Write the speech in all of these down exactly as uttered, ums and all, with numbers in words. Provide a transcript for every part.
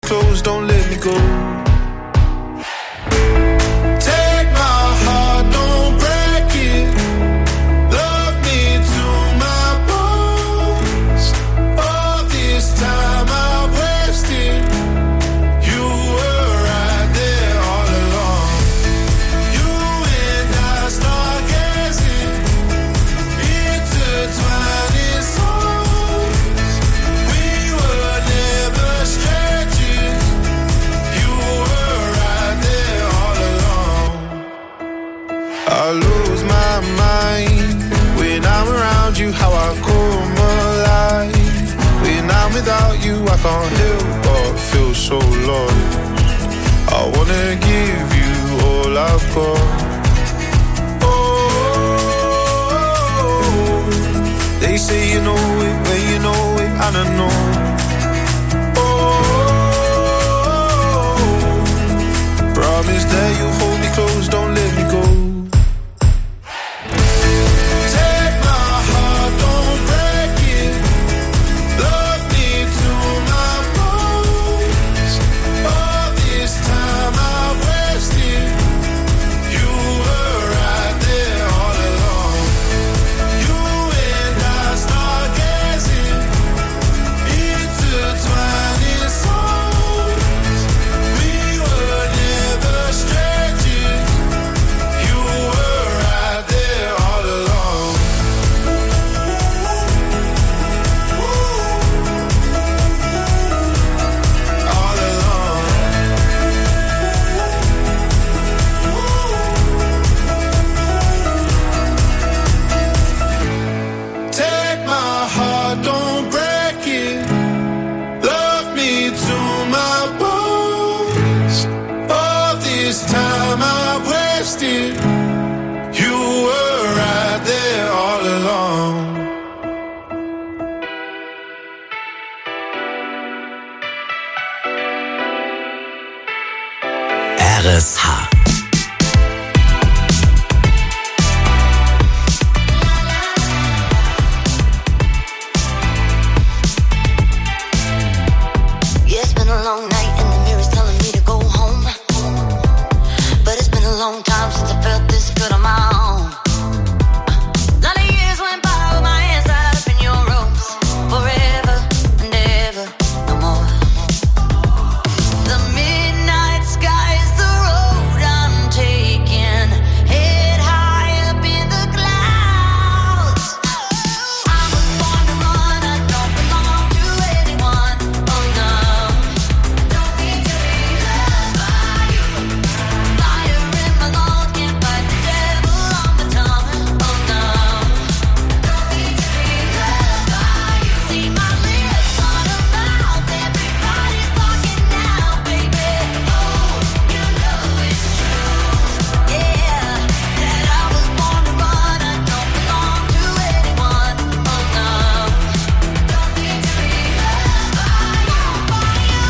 close, don't let me go. Take my heart, don't break it. Love me to my bones. All this time I wasted. You were right there all along. You and I stargazing, intertwining souls. We were never strangers. You were right there all along. I lose my mind when I'm around you. How I come alive when I'm without you. I can't help but feel so lost. I wanna give you all I've got. They say you know it when you know it, and I know. Oh, promise that you'll hold me close, don't let me go. Take my heart, don't break it. Love me to my bones. All this time I wasted. You were right there all along. You and I stargazing, intertwining souls. We were never strangers. You were right there all along. All along. Take my heart, don't break it. Love me to my bones. All this time I wasted. You were right there all along. R S H. Yeah, it's been a long night and the mirror's telling me to go home. But it's been a long time since I felt this good on my own. Lot of years went by with my hands tied up in your ropes. Forever and ever, no more. The midnight sky is the road I'm taking. Head high up in the clouds. I was born to run, I don't belong to anyone. Oh no, don't need to be loved by you. Fire in my lungs, can't fight the devil on my tongue. Oh no, don't need to be loved by you. See my lips on a mouth, everybody's talking now, baby. Oh, you know it's true. Yeah, that I was born to run, I don't belong to anyone. Oh no, don't need to be loved by you.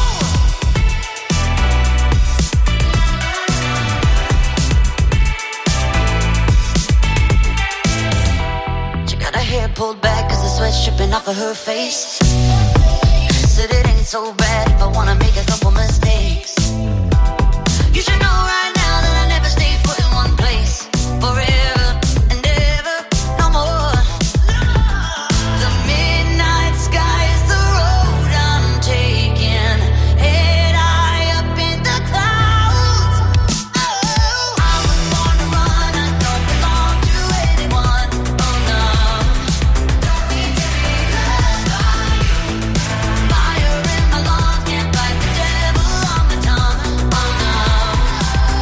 She got her hair pulled back cause the sweat's dripping off of her face. Said it ain't so bad if I wanna make a couple mistakes. You should know right now that I never stay put in one place. Forever and ever, no more. The midnight sky is the road I'm taking. Head high up in the clouds. Oh, I was born to run, I don't belong to anyone. Oh no, don't need to be loved by you. Fire in my lungs, can't fight the devil on my tongue. Oh no.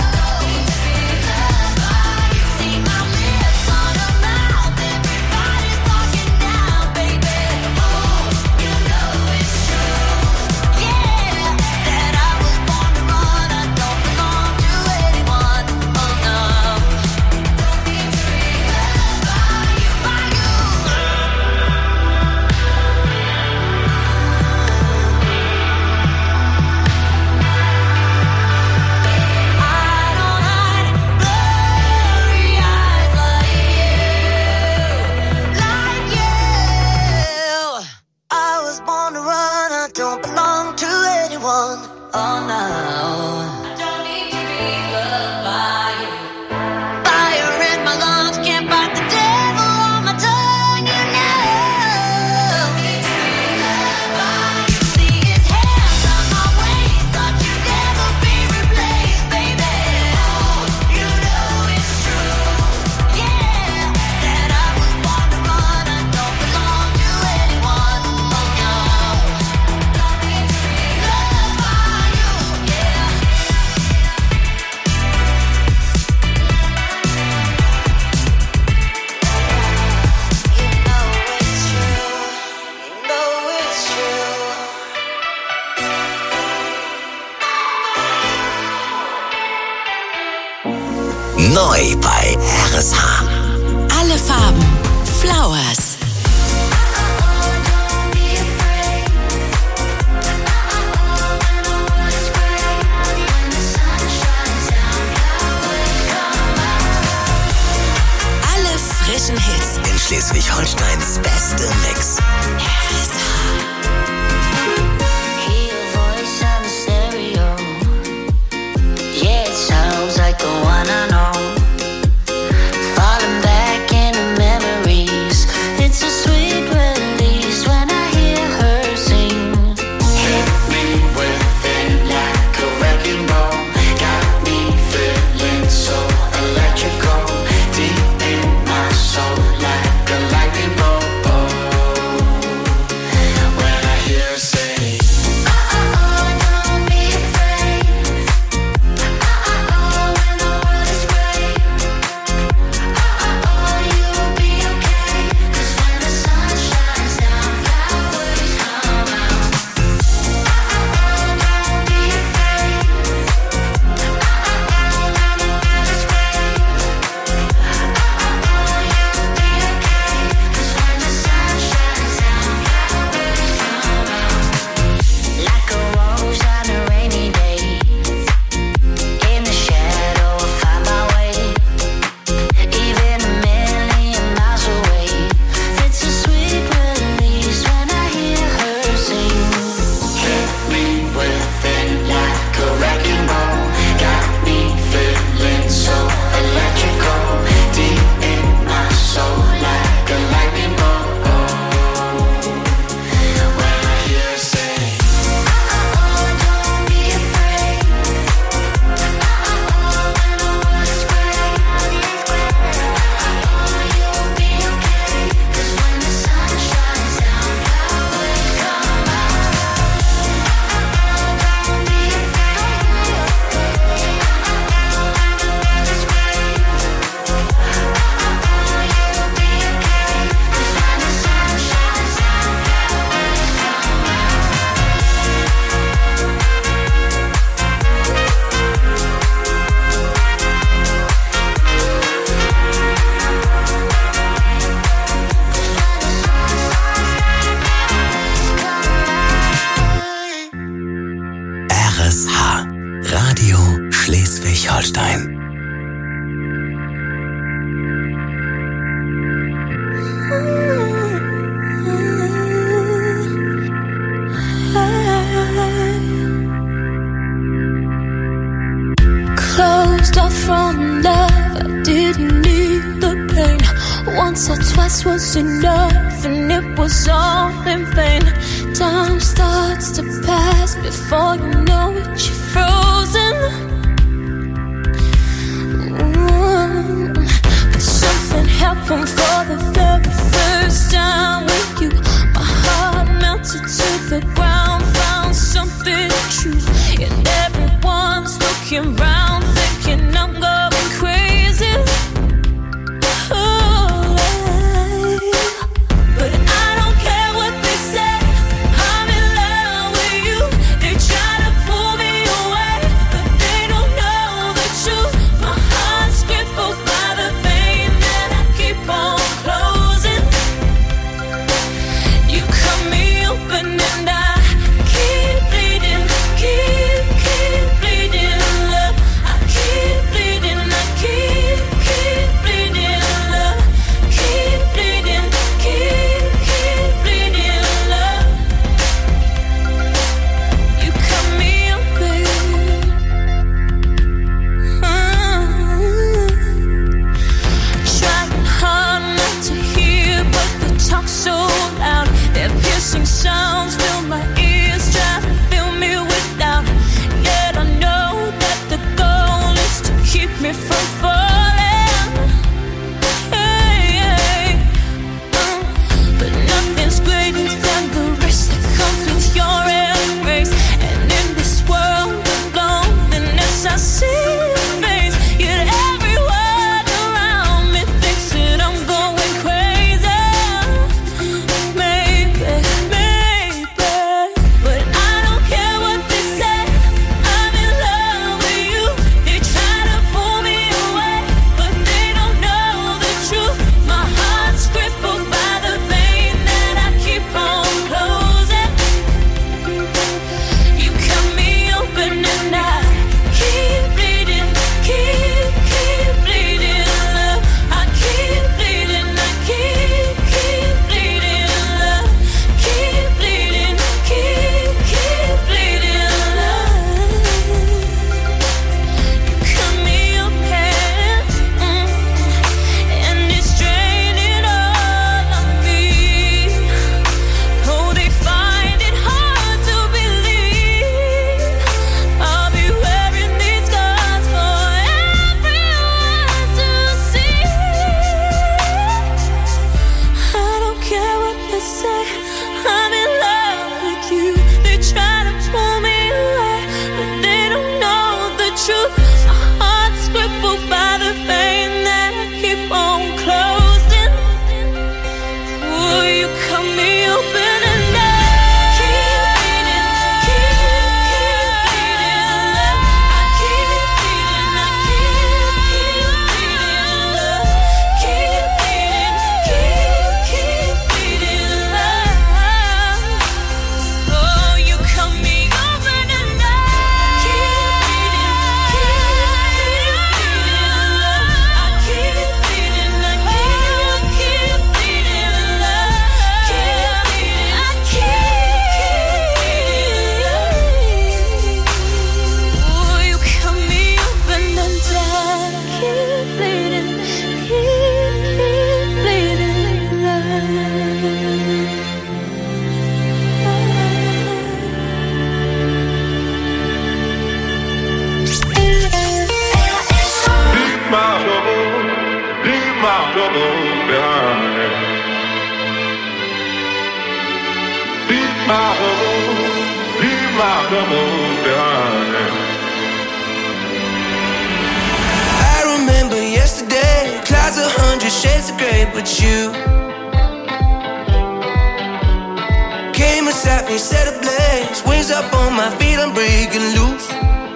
one. Oh no, I don't need to be loved by you. Fire in my lungs can't fight the devil on my tongue. You know, don't need to be loved by you. See his hands on my waist, thought you'd never be replaced, baby. Oh, you know it's true, yeah, that I was born to run. I don't belong to anyone. Oh no, don't need to be loved by you, yeah. You know it's true, you know it's true. Neu bei R S H. Alle Farben. Flowers. Don't be afraid. When the world is gray, when the sun shines down, flowers come out. Alle frischen Hits. In Schleswig-Holsteins beste Mix. R S H. Hear a voice on the stereo. Yeah, it sounds like the one I know. Falling back into memories. It's a sweet release when I hear her sing. Hit me with it like a wrecking ball. Got me feeling so electrical. Deep in my soul like a lightning bolt. When I hear her say, Don't be afraid. When the world is gray. You'll be okay. 'Cause when the sun shines down, flowers come out. Don't be afraid. When the world is gray. You'll be okay. 'Cause when the sun shines down, flowers come out. Like a rose on a rainy day. In the shadow I find my way. Even a million miles away. It's a sweet release when I hear her sing. hit me with it like a wrecking ball. Got me feeling so electrical. Deep in my soul like a lightning bolt. When I hear her say, Don't be afraid. When the world is gray. You'll be okay. 'Cause when the sun shines down, flowers come out. Don't be afraid. When the world is gray. You'll be okay. 'Cause when the sun shines down, flowers come out. R S H. Radio Schleswig-Holstein. Closed off from love, I didn't need the pain. Once or twice was enough, and it was all in vain. Time starts to pass before you know it, you're frozen. Ooh. But something happened for the very first time with you. My heart melted to the ground, found something true. And everyone's looking round, thinking I'm going crazy. Oh, but I don't care what they say. I'm in love with you. They try to pull me away, but they don't know the truth. My heart's crippled by the vein that I keep on closing. You cut me open and I keep bleeding, keep, keep bleeding. Love my troubles behind. Leave my troubles, leave my troubles behind. I remember yesterday, clouds a hundred shades of grey, but you came beside me, set ablaze, wings up on my feet, I'm breaking loose.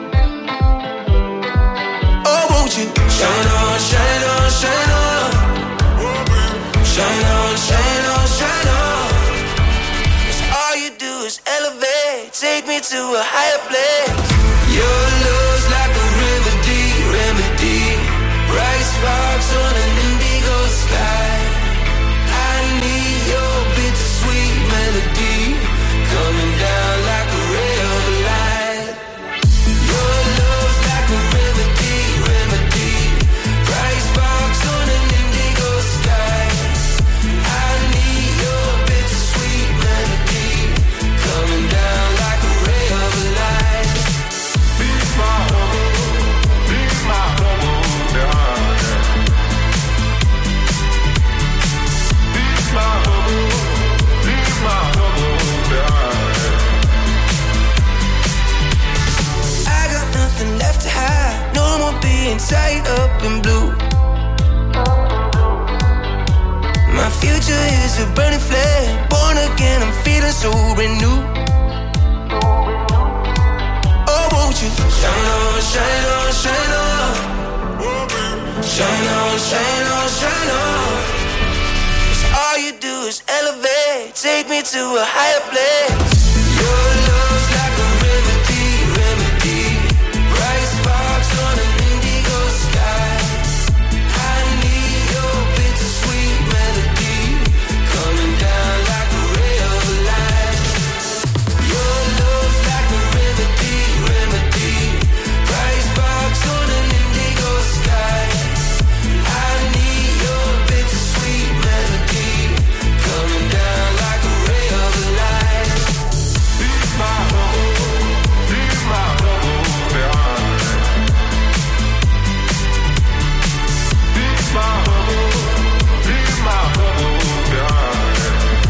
Oh, won't you shine on, shine on, shine on, shine on, shine on, shine on. 'Cause all you do is elevate, take me to a higher place. Your love's like a remedy, remedy. Bright sparks on an indigo sky. I need your bittersweet melody coming down like a ray of light. Your love's like a remedy, remedy. Bright sparks on an indigo sky. I need your bittersweet melody coming down like a ray of light. Leave my troubles, leave my troubles behind. Leave my troubles, leave my troubles behind. I got nothing left to hide, no more being tied up in blue. My future is a burning flame, born again, I'm feeling so renewed. Oh, won't you shine on, shine on, shine on, shine on, shine on, shine on. 'Cause all you do is elevate, take me to a higher place. Your love's like a remedy, remedy. Bright sparks on an indigo sky. I need your bittersweet melody coming down like a ray of light. Your love's like a remedy, remedy. Bright sparks on an indigo sky. I need your bittersweet melody coming down like a ray of light. Leave my troubles, leave my troubles behind. Leave my troubles, leave my troubles behind.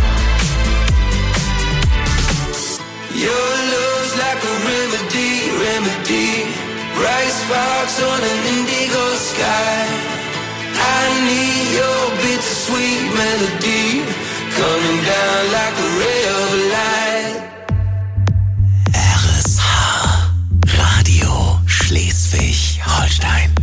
Your love's like a remedy, remedy. Bright sparks on an indigo sky. I need your bittersweet melody coming down like a ray of light. R S H Radio Schleswig-Holstein.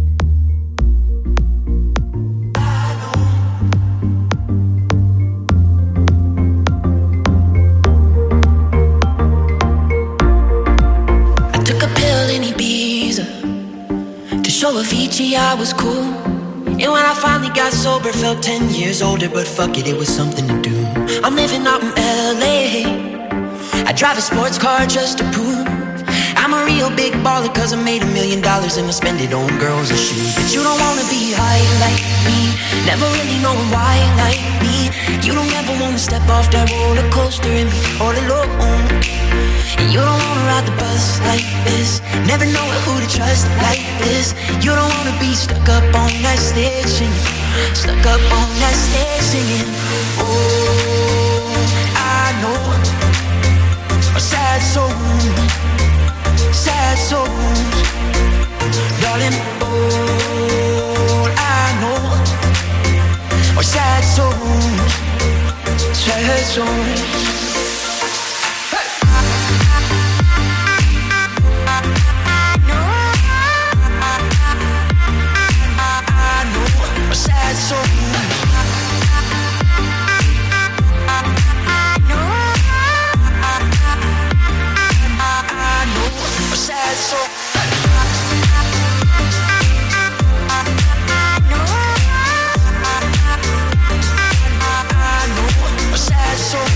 I took a pill in Ibiza to show Avicii I was cool. And when I finally got sober, felt ten years older, but fuck it, it was something to do. I'm living out in L A. I drive a sports car just to prove I'm a real big baller, cause I made a million dollars and I spend it on girls and shoes. But you don't wanna be high like me, never really knowing why like me. You don't ever wanna step off that roller coaster and be all alone. And you don't wanna ride the bus like this, never know who to trust like this. You don't wanna be stuck up on that stage singing, stuck up on that stage singing. Oh, I know a sad soul, sad souls, darling. All I know are sad souls, sad souls. Sad souls. Sad soul. Sad soul.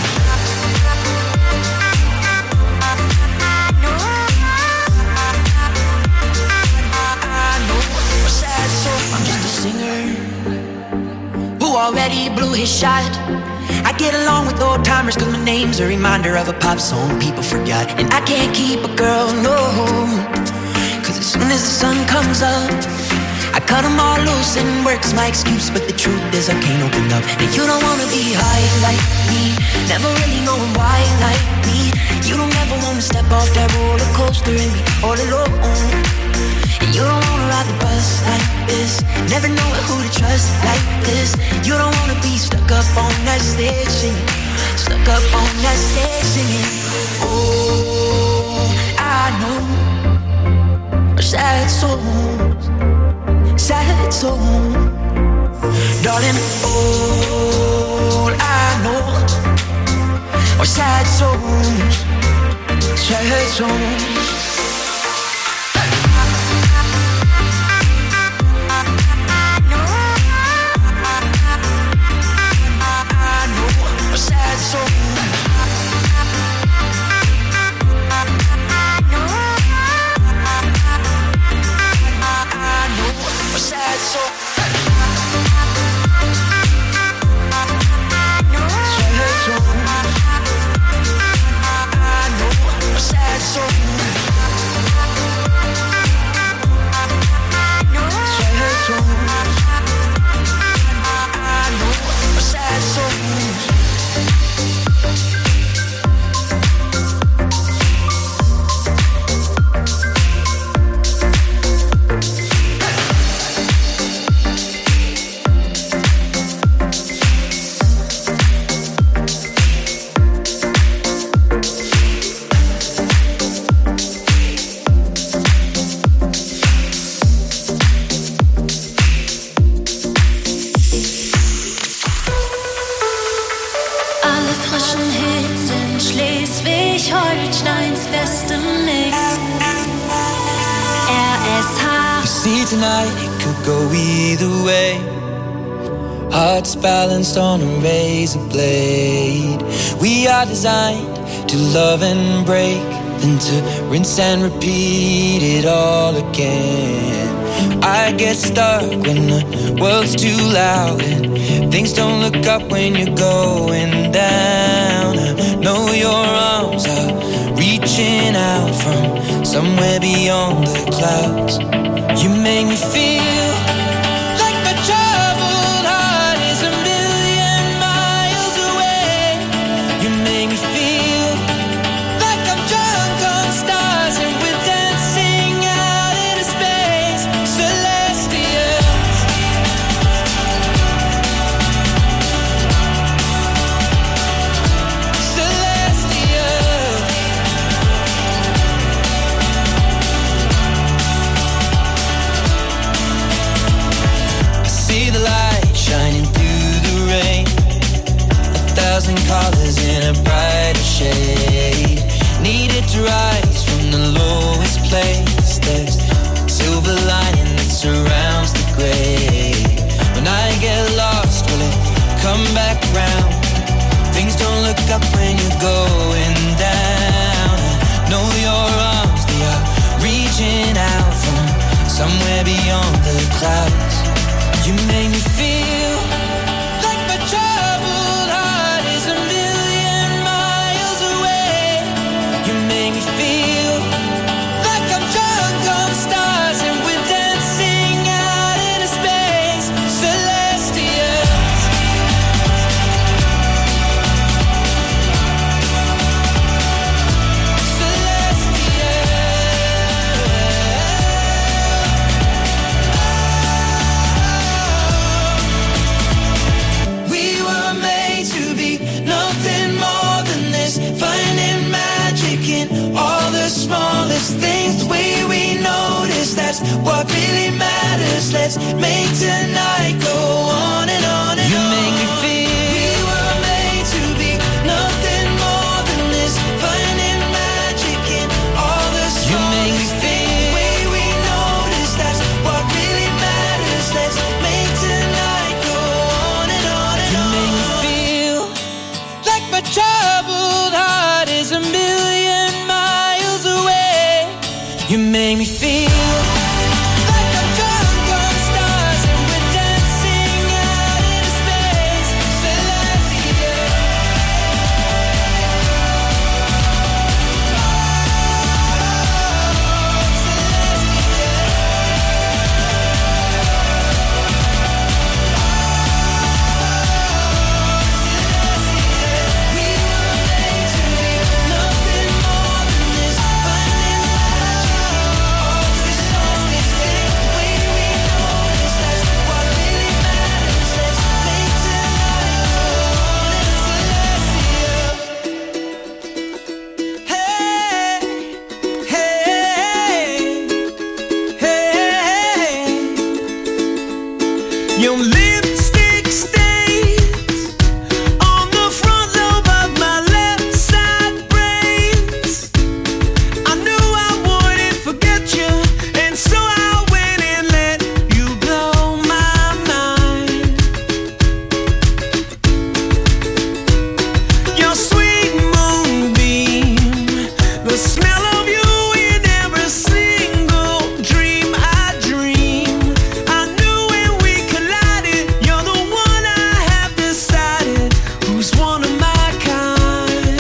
I'm just a singer who already blew his shot. I get along with old timers cause my name's a reminder of a pop song people forgot. And I can't keep a girl, no, cause as soon as the sun comes up I cut them all loose and work's my excuse, but the truth is I can't open up. And you don't wanna be high like me, never really knowing why like me. You don't ever wanna step off that roller coaster and be all alone. And you don't wanna ride the bus like this, never know who to trust like this. You don't wanna be stuck up on that stage singing, stuck up on that stage singing. Oh, I know sad souls, sad souls, darling. All I know are sad souls, sad souls. Balanced on a razor blade. We are designed to love and break, then to rinse and repeat it all again. I get stuck when the world's too loud and things don't look up when you're going down. I know your arms are reaching out from somewhere beyond the clouds. You make me feel like my troubled heart is a million miles away. You make me feel like I'm drunk on stars and we're dancing out into space, celestial. Celestial. I see the light shining through the rain, a thousand colors in a brighter shade. Needed to rise from the lowest place. There's silver lining that surrounds the gray. When I get lost, will it come back round? Things don't look up when you're going down. I know your arms, they are reaching out from somewhere beyond the clouds. You make me feel like my troubled heart is a million miles away. You make me feel like I'm drunk on stars and we're dancing out into space, celestial. We were made to be nothing more than this, finding magic in all the smallest things. The way we notice, that's what really matters. Let's make tonight go on and on and you on. You make me feel we were made to be nothing more than this, finding magic in all the smallest you make me feel things. The way we notice, that's what really matters. Let's make tonight go on and on and you on. You make me feel like my troubled heart is a million miles away. You make me feel like I'm drunk on stars and we're dancing out into space, celestial. Celestial. Your lipstick stains on the front lobe of my left side brains. I knew I wouldn't forget you, and so I went and let you blow my mind. Your sweet moonbeam, the smell of you in every single dream I dream. I knew when we collided, you're the one I have decided who's one of my kind.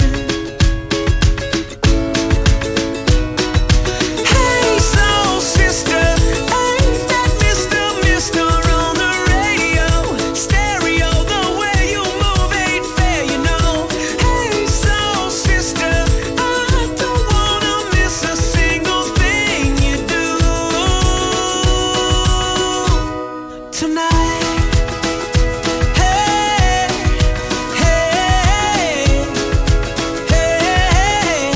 Hey, soul sister, ain't that Mister Mister on the radio? Stereo, the way you move ain't fair, you know. Hey, soul sister, I don't wanna miss a single thing you do tonight. Hey, hey, hey,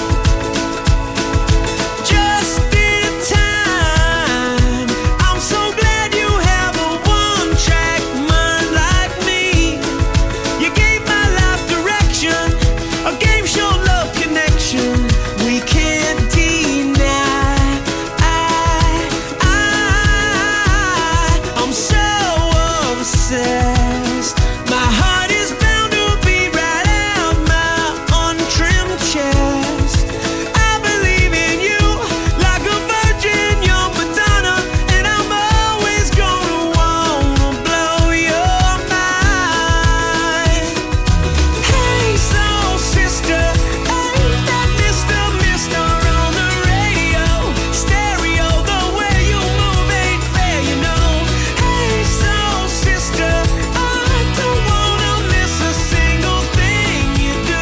just in time. I'm so glad you have a one-track mind like me. You gave my life direction, a game show love connection we can't deny. I, I, I'm so obsessed. My heart is bound to be right out my untrimmed chest. I believe in you like a virgin, young Madonna, and I'm always gonna wanna blow your mind. Hey, soul sister, ain't that Mister Mister on the radio? Stereo, the way you move ain't fair, you know. Hey, soul sister, I don't wanna miss a single thing you do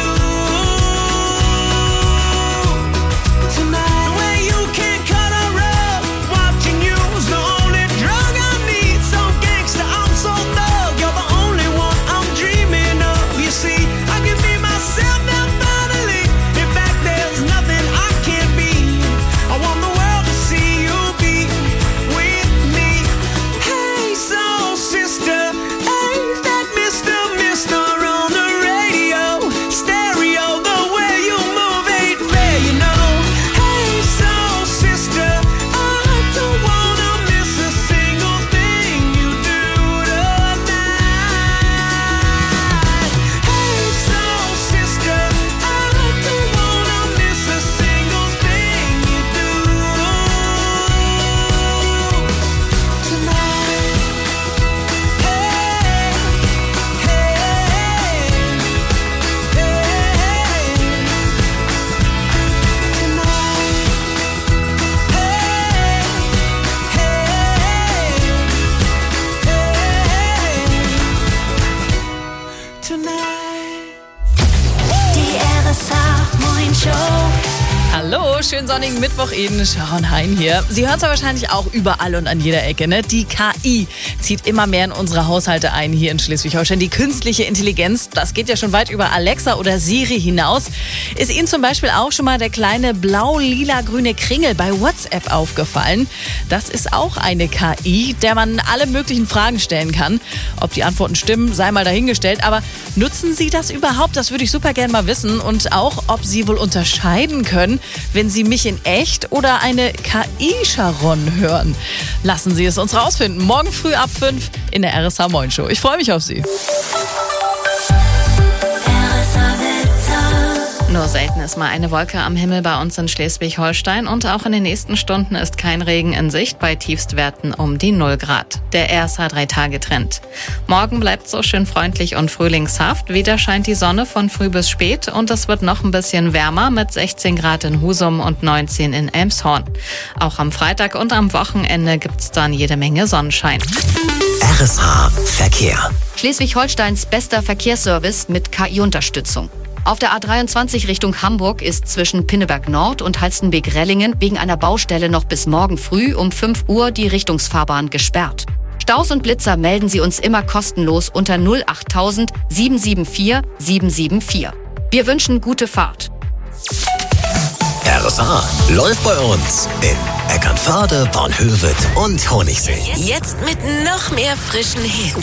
tonight. The way you can cut a rug, watching you's the only drug I need. So gangsta, I'm so thug, you're the only one I'm dreaming of. You see, I can be myself now finally. In fact, there's nothing I can't be. I want the world to see you be with me. Hey, soul sister, ain't that Mister Mister on the radio? Stereo, the way you move ain't fair, you know. Hey, soul sister, I don't wanna miss a single thing you do tonight. Hey, soul sister, I don't wanna miss a single thing you do tonight. Hey, hey, hey, tonight. Tonight. Die R S A Moin Show. Hallo, schönen sonnigen Mittwoch Ihnen, Sharon Hein hier. Sie hören es ja wahrscheinlich auch überall und an jeder Ecke, ne? Die K I zieht immer mehr in unsere Haushalte ein hier in Schleswig-Holstein. Die künstliche Intelligenz, das geht ja schon weit über Alexa oder Siri hinaus. Ist Ihnen zum Beispiel auch schon mal der kleine blau-lila-grüne Kringel bei WhatsApp aufgefallen? Das ist auch eine K I, der man alle möglichen Fragen stellen kann. Ob die Antworten stimmen, sei mal dahingestellt. Aber nutzen Sie das überhaupt? Das würde ich super gerne mal wissen. Und auch, ob Sie wohl unterscheiden können, wenn Sie mich in echt oder eine K I-Sharon hören. Lassen Sie es uns rausfinden. Morgen früh ab fünf in der R S H Moin Show. Ich freue mich auf Sie. Nur selten ist mal eine Wolke am Himmel bei uns in Schleswig-Holstein und auch in den nächsten Stunden ist kein Regen in Sicht bei Tiefstwerten um die null Grad. Der R S H-Drei-Tage-Trend. Morgen bleibt so schön freundlich und frühlingshaft. Wieder scheint die Sonne von früh bis spät und es wird noch ein bisschen wärmer mit sechzehn Grad in Husum und neunzehn in Elmshorn. Auch am Freitag und am Wochenende gibt's dann jede Menge Sonnenschein. R S H Verkehr. Schleswig-Holsteins bester Verkehrsservice mit K I-Unterstützung. Auf der A dreiundzwanzig Richtung Hamburg ist zwischen Pinneberg Nord und Halstenbek-Rellingen wegen einer Baustelle noch bis morgen früh um fünf Uhr die Richtungsfahrbahn gesperrt. Staus und Blitzer melden Sie uns immer kostenlos unter null achttausend sieben sieben vier sieben sieben vier. Wir wünschen gute Fahrt. R S H läuft bei uns in Eckernförde, Bornhöved und Honigsee. Jetzt mit noch mehr frischen Hits.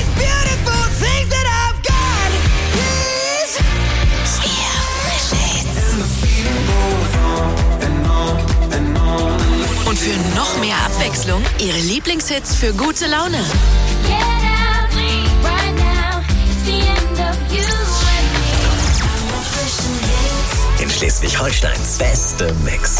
Mehr frische Hits. Und für noch mehr Abwechslung, Ihre Lieblingshits für gute Laune. In Schleswig-Holsteins beste Mix.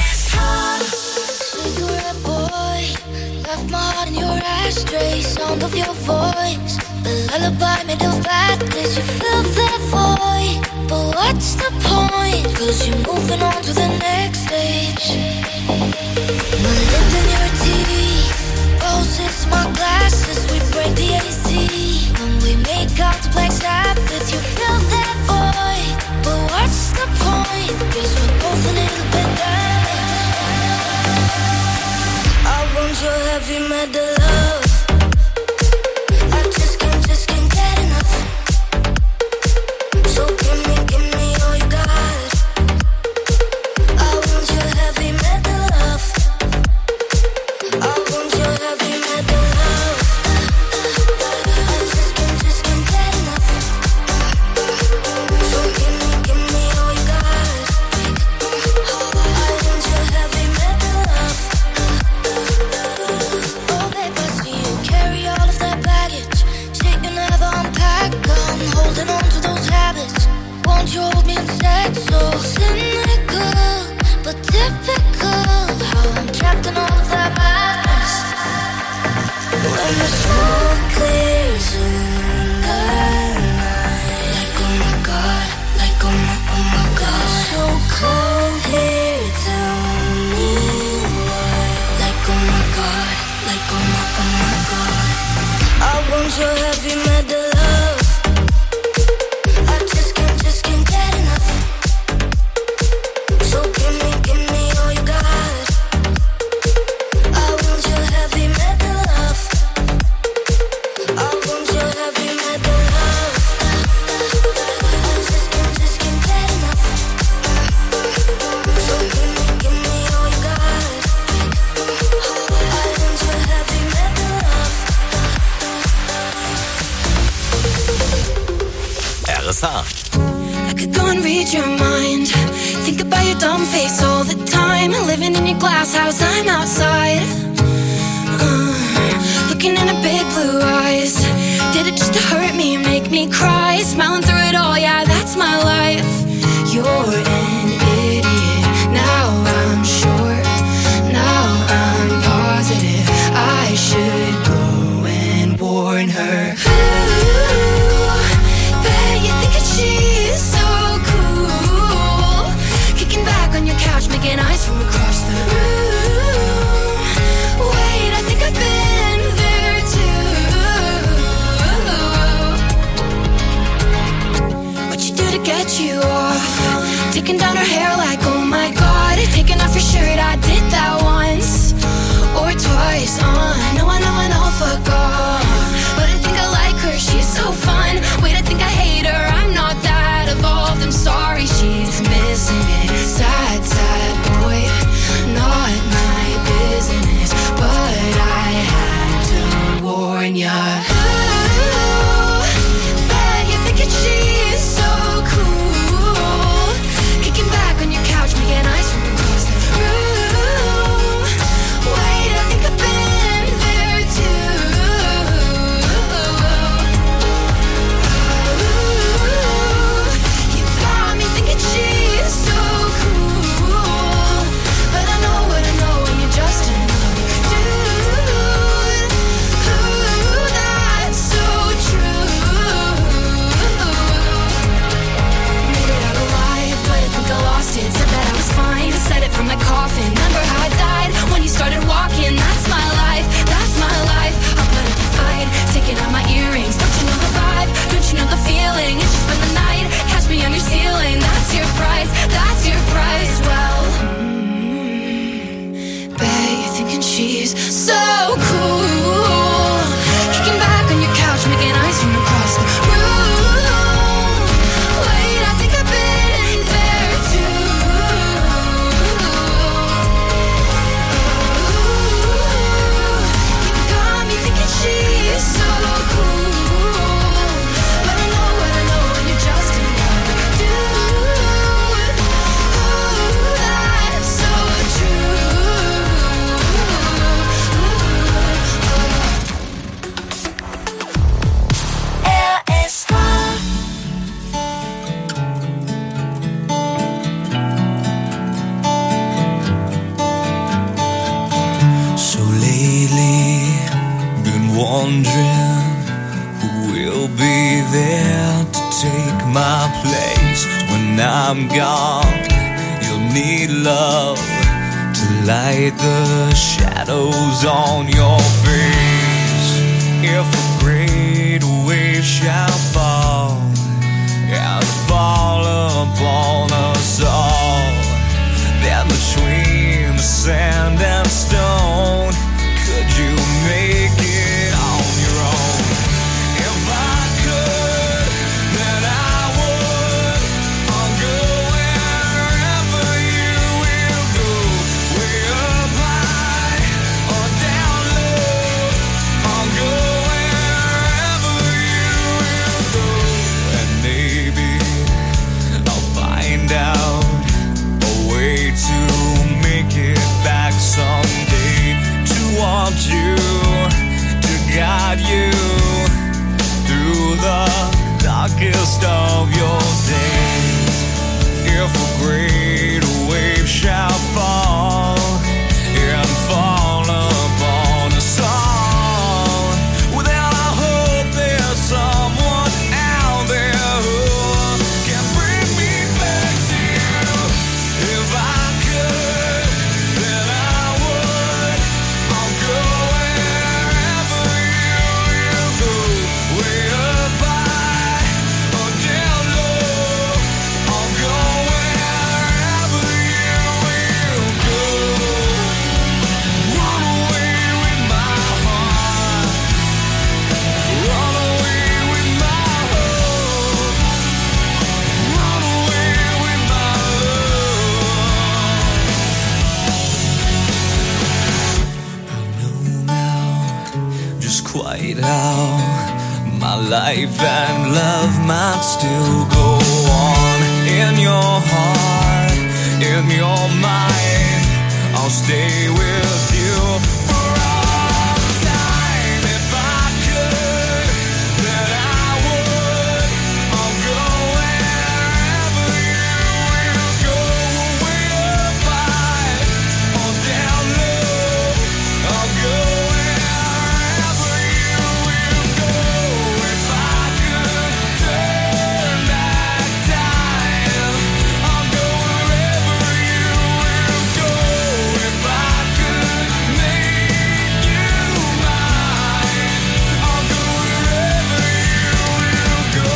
Left my heart in your ashtray, sound of your voice. The lullaby made of badness, you fill that void. But what's the point? Cause you're moving on to the next stage. My lip in your teeth, roses, my glasses, we break the A C. When we make out to Black Sabbath, you fill that void. But what's the point? Cause we're both a little bit damaged. I want your heavy metal love. I just can't, just can't get enough. So give me, give me all you got. I want your heavy metal love. I want your heavy metal love. I just can't, just can't get enough. So give me, give me all you got. I want your heavy metal love. Oh babe, I see you carry all of that baggage. Shit you never unpack. I'm holding on to those habits. Won't you hold me instead? So cynical, but typical. How I'm trapped in all of that madness. When the smoke clears in the night, like oh my god, like oh my, oh my god. So cold here, tell me why. Like oh my god, like oh my, oh my god. I want your heavy metal love. I just can't, just can't get enough. So give me, give me all you got. I want your heavy metal love. I want your heavy metal love. I just can't, just can't get enough. So give me, give me all you got. I want your heavy metal love. R S H. I could go and read your mind. Think about your dumb face all the time. Living in your glass house, I'm outside. Uh, looking in her big blue eyes. Did it just to hurt me, make me cry? Smiling through it all, yeah, that's my life. You're an idiot. Now I'm sure. Now I'm positive. I should go and warn her. Ooh, bet you think that she's so cool. Kicking back on your couch, making eyes from across the room. Wait, I think I've been there too. What you do to get you off? Taking down her hair like, oh my god. Taking off your shirt, I did that once or twice. Uh, no, I know, I know, fuck off. But I think I like her, she's so fun. Wait, I think I hate her, I'm not that evolved. I'm sorry, she's missing it. Sad, sad boy, not my business. But I had to warn ya. Ooh, bet you think that she's so cool. Kicking back on your couch, making eyes from across the room. Wait, I think I've been there too. Ooh, you got me thinking she's so cool. But I know what I know, and you're just another dude. Ooh, that's so true. Made it out alive, but I think I lost it. Said that I was fine, said it from my coffin. Remember how I died when you started walking? That's my life, that's my life. I'll put up a fight, taking out my earrings. Don't you know the vibe? Don't you know the feeling? It's just been the night. Catch me on your ceiling. That's your price, that's your price. Well, mm, bet you're thinking she's so cool. Kicking back on your couch, making eyes from across the room. Wait, I think I've been there too. I'm gone, you'll need love to light the shadows on your face. If a great wave shall fall and fall upon us all, then between the sand and stone, could you make it on your own? If I could, then I would. I'll go wherever you will go, way up high or down low. I'll go wherever you will go, and maybe I'll find out a way to make it back someday, to want you, to guide you through the darkest of your days. If a great wave shall fall and fall upon us all, well then I hope there's someone out there who can bring me back to you. If I could, then I would. I'll go wherever you will go, way up high or down low. I'll go wherever you will go. Run away with my heart, run away with my hope, run away with my love. I know now just quite how my life and love might still go on. In your heart, in your mind, I'll stay with you for all time. If I could, then I would. I'll go wherever you will go, way up high or down low. I'll go wherever you will go. If I could turn back time, I'll go wherever you will go. If I could make you mine, I'll go wherever you will go.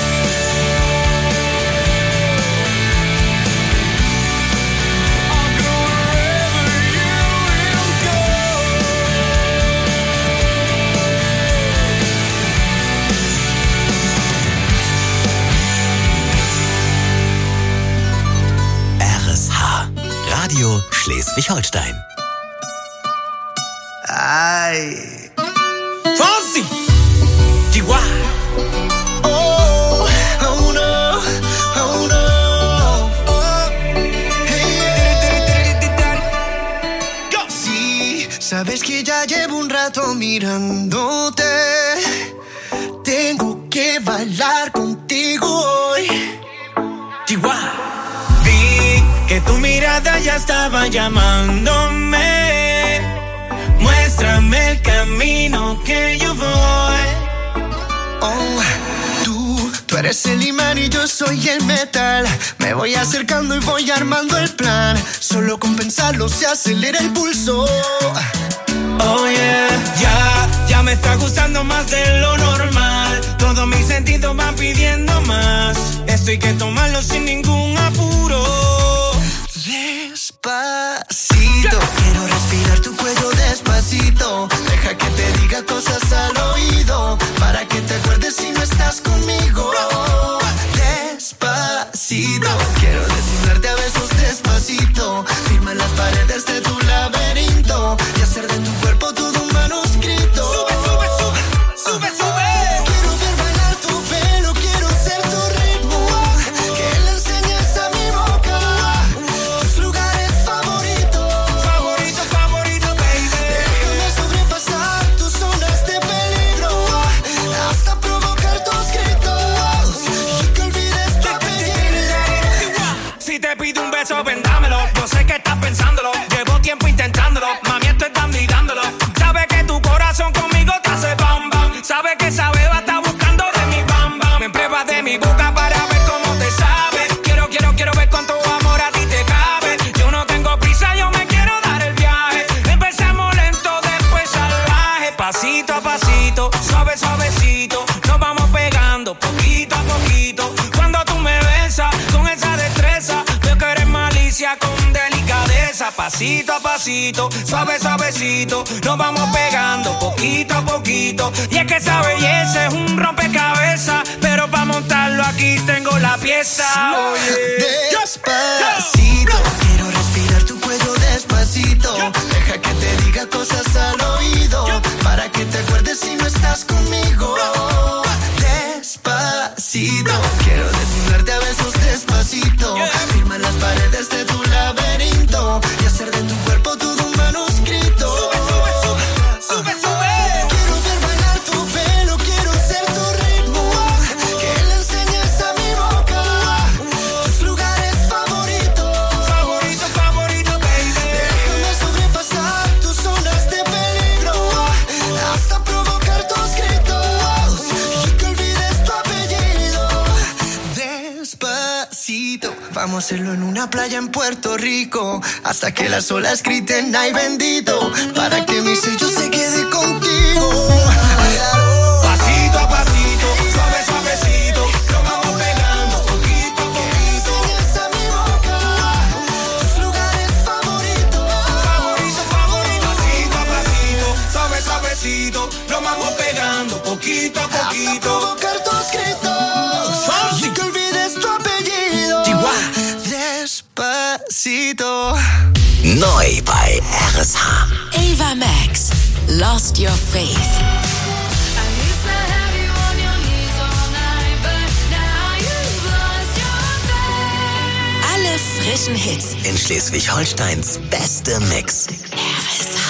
I'll go wherever you will go. R S H, Radio Schleswig-Holstein. Ay. Fonsi. Chihuahua. Oh, oh no, oh no. Oh, hey. Go. Sí, sabes que ya llevo un rato mirándote. Tengo que bailar contigo hoy. Chihuahua. Vi que tu mirada ya estaba llamándome. Muéstrame el camino que yo voy. Oh, tú, tú eres el imán y yo soy el metal. Me voy acercando y voy armando el plan. Solo con pensarlo se acelera el pulso. Oh yeah, ya, ya me está gustando más de lo normal. Todos mis sentidos van pidiendo más. Esto hay que tomarlo sin ningún apuro. Despacito, quiero respirar tu cuello despacito. Deja que te diga cosas al oído, para que te acuerdes si no estás conmigo. Despacito, quiero desnudarte a besos despacito. Firma las paredes de tu laberinto y hacer de tu cuerpo todo un manuscrito. Sube, sube, sube, sube, sube. Quiero ver bailar tu pelo, quiero ser tu ritmo. Que le enseñes a mi boca tus lugares favoritos. Favorito, favorito, baby. Déjame sobrepasar tus zonas de peligro hasta provocar tus gritos y que olvides tu apellido. Si te pido un beso, vendámelo. Yo sé que estás pensándolo. Llevo tiempo Pasito a pasito, suave suavecito, nos vamos pegando poquito a poquito. Cuando tú me besas con esa destreza, veo que eres malicia con delicadeza. Pasito a pasito, suave suavecito, nos vamos pegando poquito a poquito. Y es que esa belleza es un rompecabezas, pero para montarlo aquí tengo la pieza. Oye, despacito, quiero respirar tu cuello despacito. Deja que te diga cosas al oído, para que te acuerdes si no estás conmigo. Despacito, quiero desnudarte a besos despacito. Firma las paredes de tu laberinto y hacer de tu cuerpo todo un manuscrito. Sube, sube, sube, sube, sube. Quiero ver bailar tu pelo, quiero ser tu ritmo, que le enseñes a mi boca tus lugares favoritos. Favorito, favorito, baby. Déjame sobrepasar tus zonas de peligro, hasta provocar tus gritos y que olvides tu apellido. Despacito, vamos a hacerlo en una playa en Puerto Rico, hasta que las olas griten ay bendito, para que mi sello se quede contigo. Pasito a pasito, suave suavecito, nos vamos pegando poquito a poquito. Enseñas a mi boca tus lugares favoritos. Favorito, favorito. Pasito a pasito, suave suavecito, nos vamos pegando poquito a poquito. Hasta provocar tus gritos y que olvides tu apellido. Despacito. Neu bei R S H. Ava Max, Lost Your Faith. Alle frischen Hits In Schleswig-Holsteins beste Mix. R S H.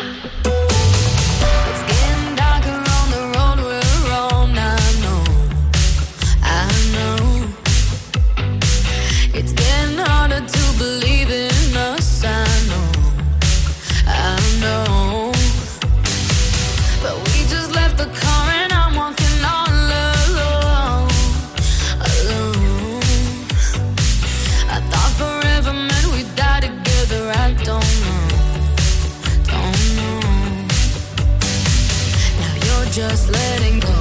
Just letting go.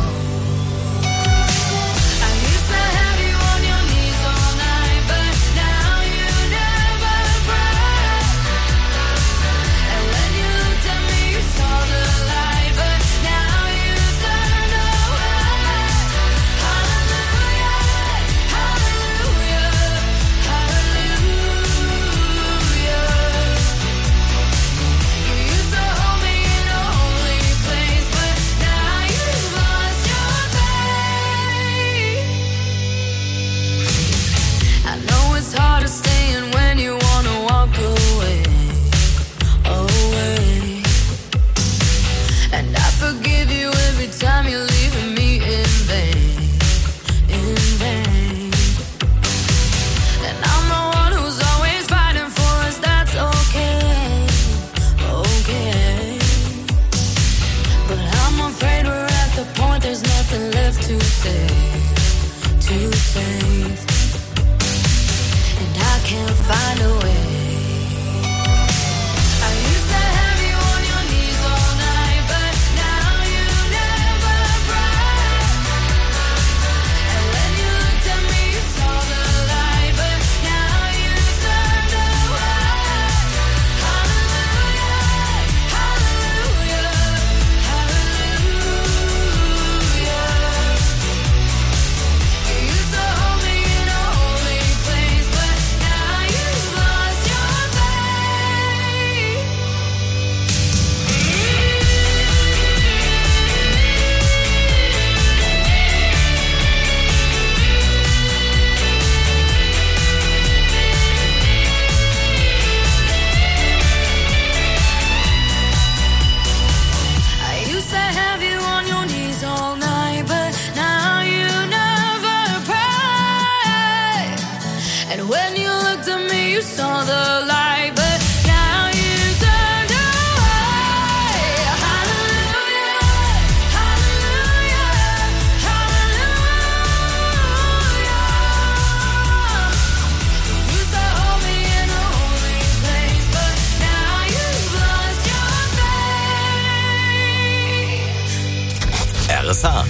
Find a way. H.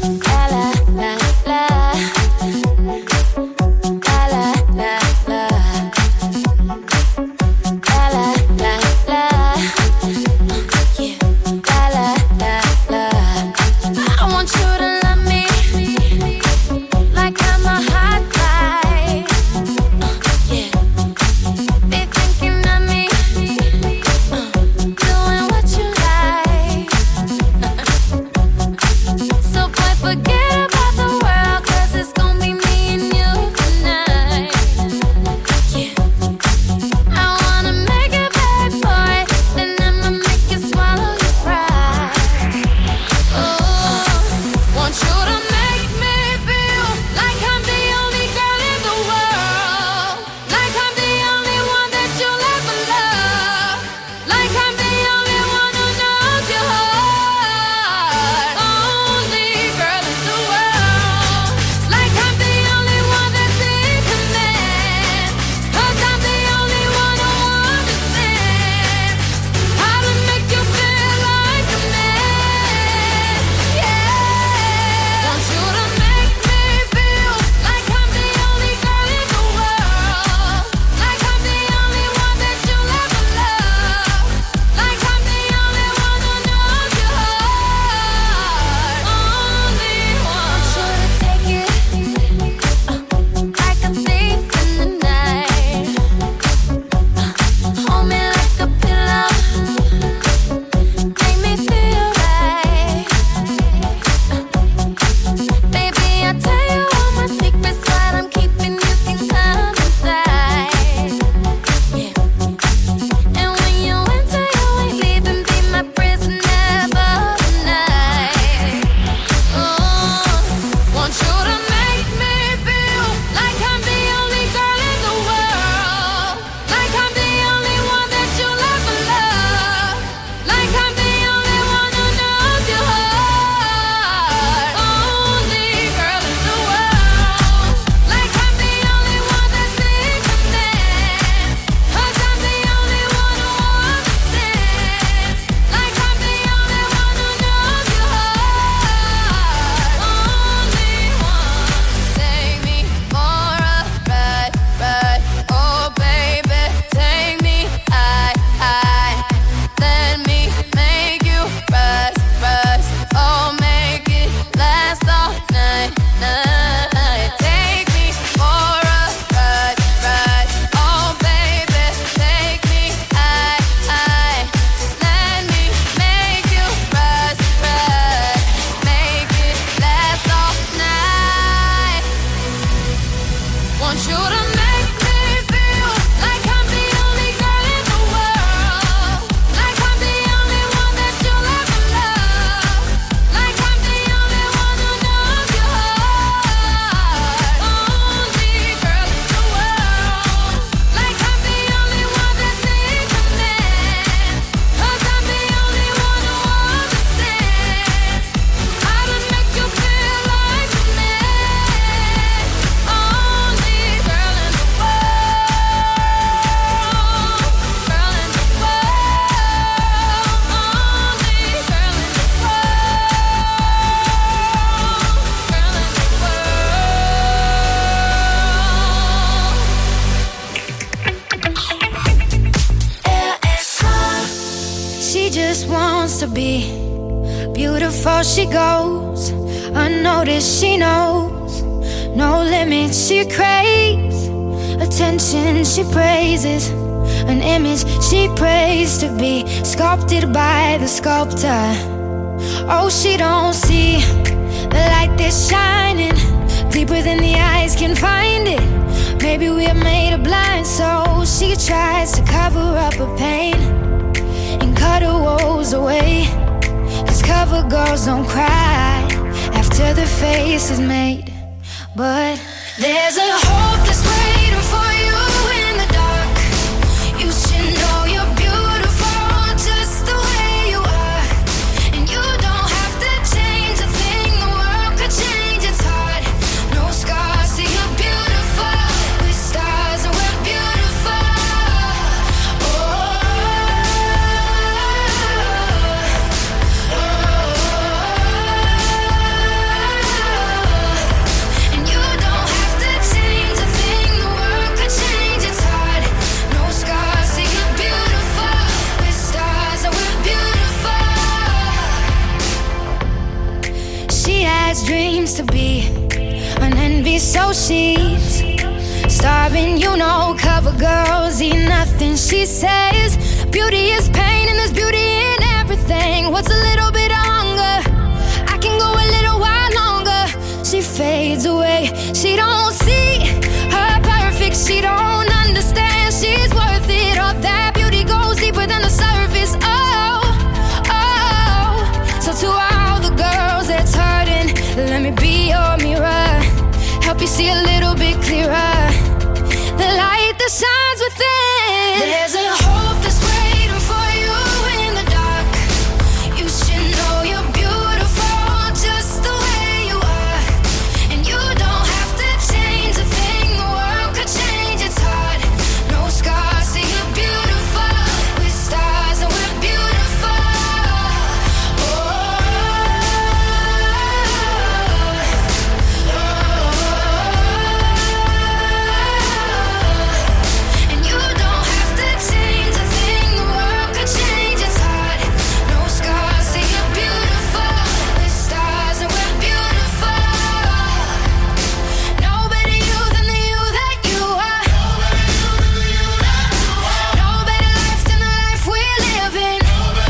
to be beautiful. She goes unnoticed. She knows no limits. She craves attention. She praises an image she prays to be sculpted by the sculptor. Oh, she don't see the light that's shining deeper than the eyes can find it. Maybe we're made of blind, so she tries to cover up her pain and cut her woes away. 'Cause cover girls don't cry after the face is made. But there's a hope that's waiting for you in the dark. You should know you're beautiful just the way you are. And you don't have to change a thing, the world could change its heart. No scars, see you're beautiful. We're stars and we're beautiful. Oh, oh, oh, oh. to be an envy, so she's starving, you know. Cover girls eat nothing, she says. Beauty is pain and there's beauty in everything. What's a little bit of hunger? I can go a little while longer. She fades away, she don't see her perfect, she don't understand she's worth it. All that beauty goes deeper than the surface. Oh, oh. So to all the girls that's hurting, let me be your mirror, help you see a little bit clearer, the light that shines within. There's a hope that's waiting for you in the dark. You should know you're beautiful just the way you are, and you don't have to change a thing. The world could change, it's hard. No scars, see you're beautiful. With stars and we're beautiful. Oh, and you don't have to change a thing. The world could change, it's hard. No scars, see you're beautiful. With stars and we're beautiful. No better you than the you that you are. No better life than the life we're living.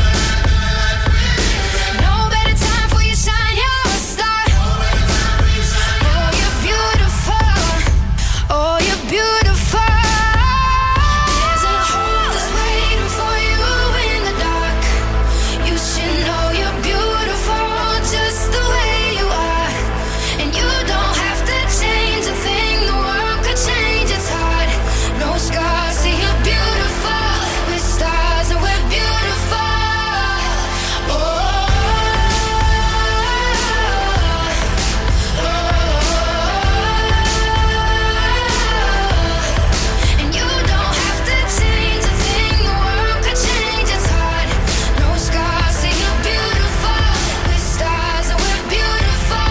No better time for you shine, you're a star. Oh, you're beautiful. Oh, you're beautiful. There's a hope that's waiting for you in the dark. You should know you're beautiful just the way you are, and you don't have to change a thing. The world could change, it's hard. No scars, see you're beautiful. With stars and we're beautiful. Oh, and you don't have to change a thing. The world could change, it's hard. No scars, see you're beautiful. With stars and we're beautiful.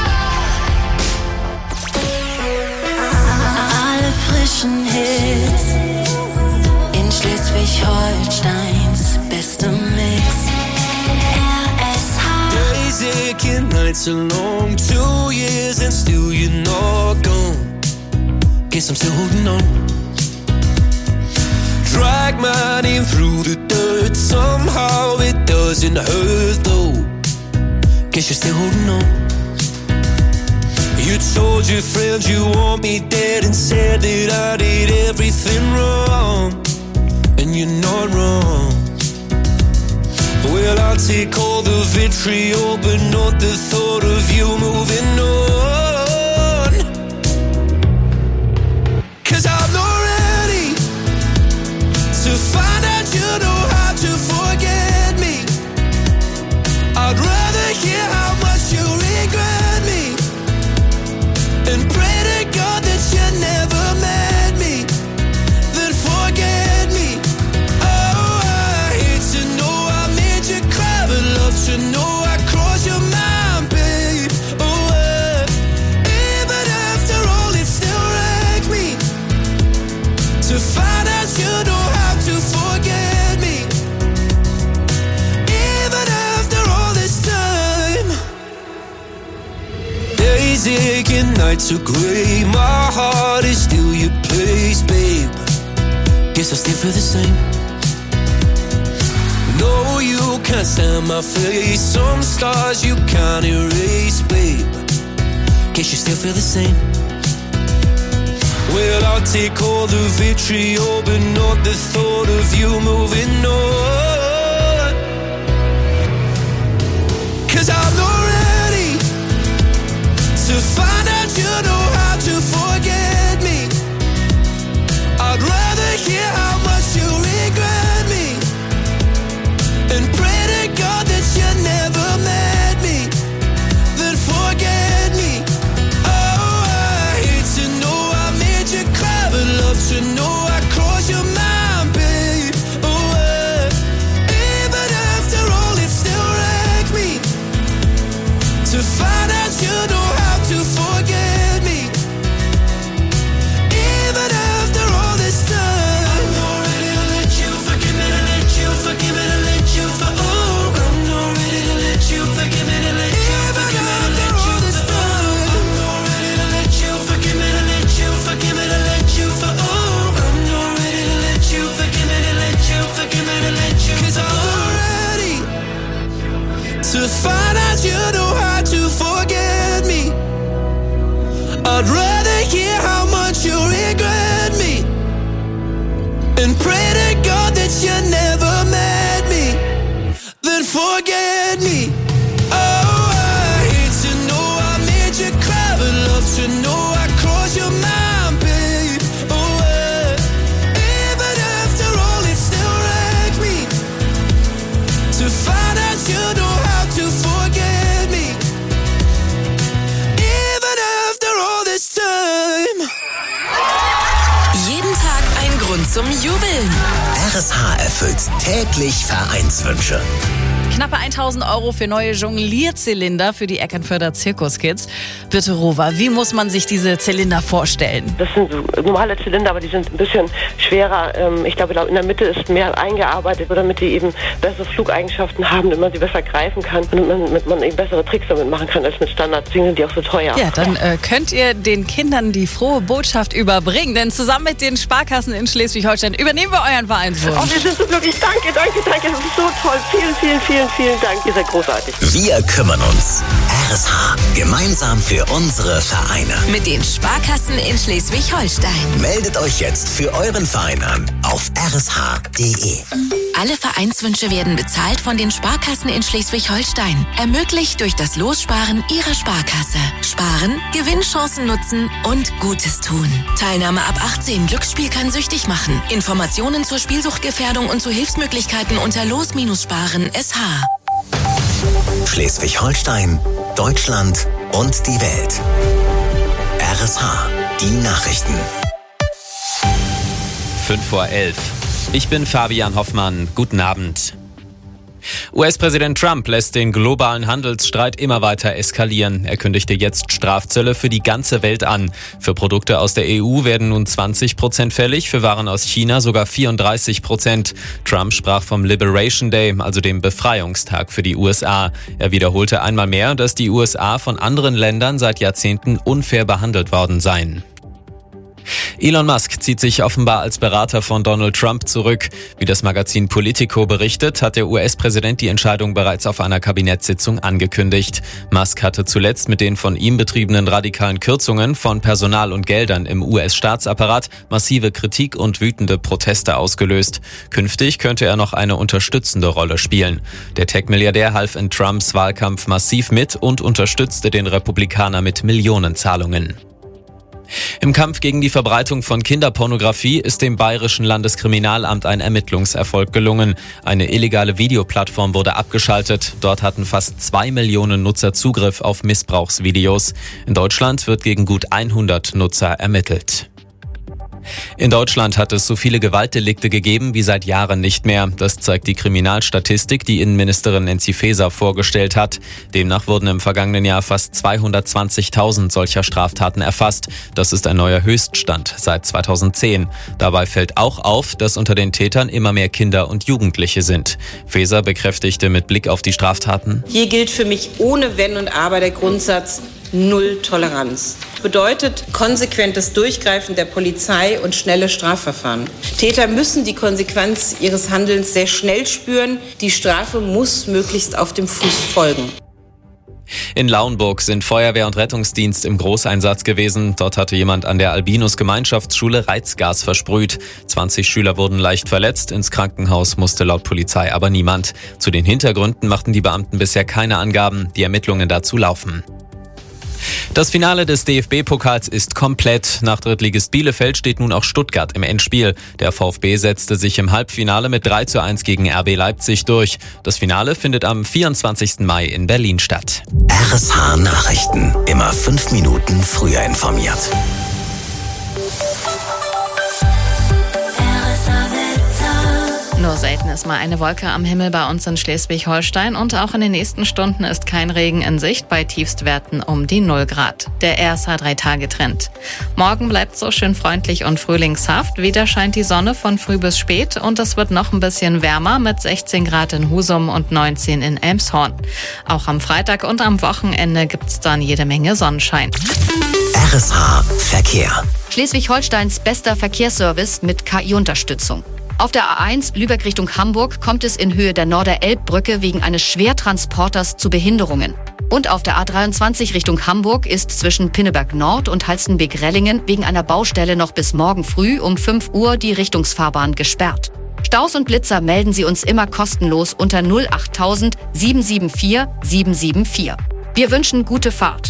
Alle frischen Hits in Schleswig-Holsteins beste Mix. R S H. Days aching, nights are long. Two years and still you're not gone. Guess I'm still holding on. Drag my name through the dirt. Somehow it doesn't hurt though. Guess you're still holding on. You told your friends you want me dead and said that I did everything wrong. And you're not wrong. Well, I'll take all the vitriol, but not the thought of you moving on. Cause I'm not ready to find out you know how to forget me. I'd rather hear how much you regret me and pray to God that you never met me, then forget me. Oh, I hate to know I made you cry, but love to know I crossed your mind, babe. Oh, uh, even after all, it still wrecks me to find out you know how to forget me. Even after all this time. Days aching, nights are gray. My heart is still your place, babe. Guess I still feel the same. No, you can't stand my face. Some scars you can't erase, babe. Guess you still feel the same. Well, I'll take all the vitriol, but not the thought of you moving on. Cause I'm not ready to find out you know how to forget me. I'd rather hear how much you regret me and pray to God that you never met me, then forget me. Oh, I hate to know I made you cry, but love to know I crossed your mind, babe. Oh, uh, find out you know how to forget me. I'd rather hear how much you regret me and pray to God that you never met me, then forget me. Oh, I hate to know I made you cry, but love to know I crossed your mind, babe. Oh, uh, even after all, it still wrecks me to find out you know how to forget me, even after all this time. Jeden Tag ein Grund zum Jubeln. R S H erfüllt täglich Vereinswünsche. Knappe tausend Euro für neue Jonglierzylinder für die Eckernförder Zirkuskids. Bitte, Rova, wie muss man sich diese Zylinder vorstellen? Das sind so normale Zylinder, aber die sind ein bisschen schwerer. Ich glaube, in der Mitte ist mehr eingearbeitet, damit die eben bessere Flugeigenschaften haben, damit man sie besser greifen kann und damit man eben bessere Tricks damit machen kann als mit Standard. Deswegen sind die auch so teuer. Ja, dann äh, könnt ihr den Kindern die frohe Botschaft überbringen, denn zusammen mit den Sparkassen in Schleswig-Holstein übernehmen wir euren Vereinswunsch. Oh, wir sind so glücklich. Danke, danke, danke. Das ist so toll. Vielen, vielen, vielen, vielen Dank. Ihr seid großartig. Wir kümmern uns. R S H. Gemeinsam für unsere Vereine. Mit den Sparkassen in Schleswig-Holstein. Meldet euch jetzt für euren Verein an auf r s h punkt d e. Alle Vereinswünsche werden bezahlt von den Sparkassen in Schleswig-Holstein. Ermöglicht durch das Lossparen Ihrer Sparkasse. Sparen, Gewinnchancen nutzen und Gutes tun. Teilnahme ab achtzehn. Glücksspiel kann süchtig machen. Informationen zur Spielsuchtgefährdung und zu Hilfsmöglichkeiten unter los-sparen punkt s h. Schleswig-Holstein, Deutschland und die Welt. R S H. Die Nachrichten. fünf vor elf. Ich bin Fabian Hoffmann. Guten Abend. U S-Präsident Trump lässt den globalen Handelsstreit immer weiter eskalieren. Er kündigte jetzt Strafzölle für die ganze Welt an. Für Produkte aus der E U werden nun zwanzig Prozent fällig, für Waren aus China sogar vierunddreißig Prozent. Trump sprach vom Liberation Day, also dem Befreiungstag für die U S A. Er wiederholte einmal mehr, dass die U S A von anderen Ländern seit Jahrzehnten unfair behandelt worden seien. Elon Musk zieht sich offenbar als Berater von Donald Trump zurück. Wie das Magazin Politico berichtet, hat der U S-Präsident die Entscheidung bereits auf einer Kabinettssitzung angekündigt. Musk hatte zuletzt mit den von ihm betriebenen radikalen Kürzungen von Personal und Geldern im U S-Staatsapparat massive Kritik und wütende Proteste ausgelöst. Künftig könnte er noch eine unterstützende Rolle spielen. Der Tech-Milliardär half in Trumps Wahlkampf massiv mit und unterstützte den Republikaner mit Millionenzahlungen. Im Kampf gegen die Verbreitung von Kinderpornografie ist dem Bayerischen Landeskriminalamt ein Ermittlungserfolg gelungen. Eine illegale Videoplattform wurde abgeschaltet. Dort hatten fast zwei Millionen Nutzer Zugriff auf Missbrauchsvideos. In Deutschland wird gegen gut hundert Nutzer ermittelt. In Deutschland hat es so viele Gewaltdelikte gegeben wie seit Jahren nicht mehr. Das zeigt die Kriminalstatistik, die Innenministerin Nancy Faeser vorgestellt hat. Demnach wurden im vergangenen Jahr fast zweihundertzwanzigtausend solcher Straftaten erfasst. Das ist ein neuer Höchststand seit zweitausendzehn. Dabei fällt auch auf, dass unter den Tätern immer mehr Kinder und Jugendliche sind. Faeser bekräftigte mit Blick auf die Straftaten: Hier gilt für mich ohne Wenn und Aber der Grundsatz Null Toleranz. Bedeutet konsequentes Durchgreifen der Polizei und schnelle Strafverfahren. Täter müssen die Konsequenz ihres Handelns sehr schnell spüren. Die Strafe muss möglichst auf dem Fuß folgen. In Lauenburg sind Feuerwehr und Rettungsdienst im Großeinsatz gewesen. Dort hatte jemand an der Albinus-Gemeinschaftsschule Reizgas versprüht. zwanzig Schüler wurden leicht verletzt. Ins Krankenhaus musste laut Polizei aber niemand. Zu den Hintergründen machten die Beamten bisher keine Angaben. Die Ermittlungen dazu laufen. Das Finale des D F B-Pokals ist komplett. Nach Drittligist Bielefeld steht nun auch Stuttgart im Endspiel. Der VfB setzte sich im Halbfinale mit drei zu eins gegen R B Leipzig durch. Das Finale findet am vierundzwanzigsten Mai in Berlin statt. R S H Nachrichten. Immer fünf Minuten früher informiert. Nur selten ist mal eine Wolke am Himmel bei uns in Schleswig-Holstein und auch in den nächsten Stunden ist kein Regen in Sicht bei Tiefstwerten um die null Grad. Der R S H-Drei-Tage-Trend. Morgen bleibt so schön freundlich und frühlingshaft. Wieder scheint die Sonne von früh bis spät und es wird noch ein bisschen wärmer mit sechzehn Grad in Husum und neunzehn in Elmshorn. Auch am Freitag und am Wochenende gibt's dann jede Menge Sonnenschein. R S H Verkehr. Schleswig-Holsteins bester Verkehrsservice mit K I-Unterstützung. Auf der A eins Lübeck Richtung Hamburg kommt es in Höhe der Norder-Elb-Brücke wegen eines Schwertransporters zu Behinderungen. Und auf der A dreiundzwanzig Richtung Hamburg ist zwischen Pinneberg Nord und Halstenbek-Rellingen wegen einer Baustelle noch bis morgen früh um fünf Uhr die Richtungsfahrbahn gesperrt. Staus und Blitzer melden Sie uns immer kostenlos unter null acht tausend sieben sieben vier sieben sieben vier. Wir wünschen gute Fahrt.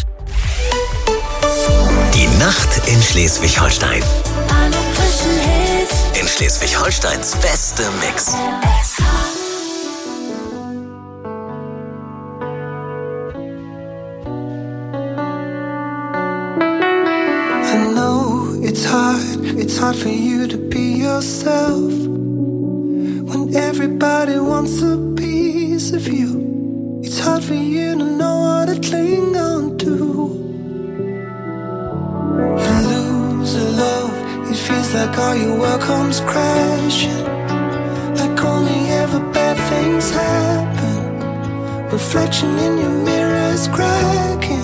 Die Nacht in Schleswig-Holstein. In Schleswig-Holsteins beste Mix. I know it's hard, it's hard for you to be yourself when everybody wants a piece of you. It's hard for you to know what to cling on to. You lose a love, it feels like all your world comes crashing, like only ever bad things happen. Reflection in your mirror is cracking.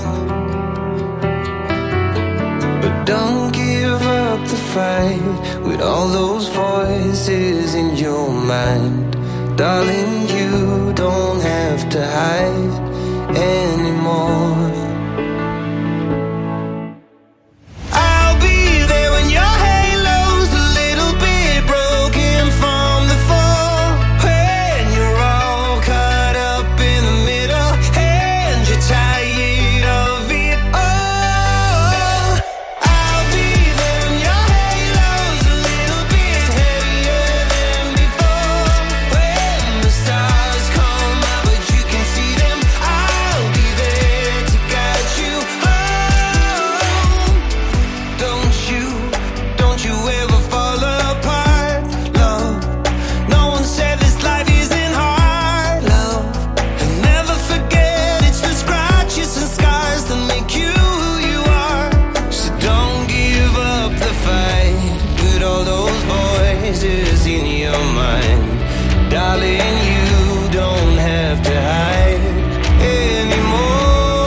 But don't give up the fight with all those voices in your mind. Darling, you don't have to hide anymore. I'll be there when your halo's a little bit broken from the fall, when you're all caught up in the middle and you're tired of it all. I'll be there when your halo's a little bit heavier than before, when the stars come out but you can see them. I'll be there to guide you home. Don't you, don't you ever fall apart, love. No one said this life isn't hard, love. And never forget it's the scratches and scars that make you who you are. So don't give up the fight with all those voices in your mind. Darling, you don't have to hide anymore.